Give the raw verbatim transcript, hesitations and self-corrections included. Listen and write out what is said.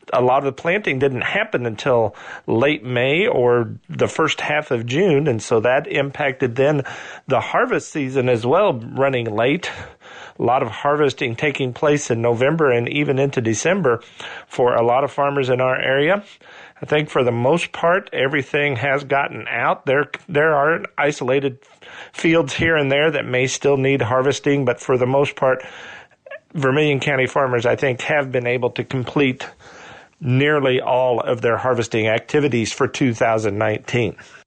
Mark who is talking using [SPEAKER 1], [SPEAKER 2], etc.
[SPEAKER 1] a lot of the planting didn't happen until late May or the first half of June, and so that impacted then the harvest season as well, running late. A lot of harvesting taking place in November and even into December for a lot of farmers in our area. I think for the most part, everything has gotten out. There, there are isolated fields here and there that may still need harvesting, but for the most part, Vermilion County farmers, I think, have been able to complete nearly all of their harvesting activities for two thousand nineteen.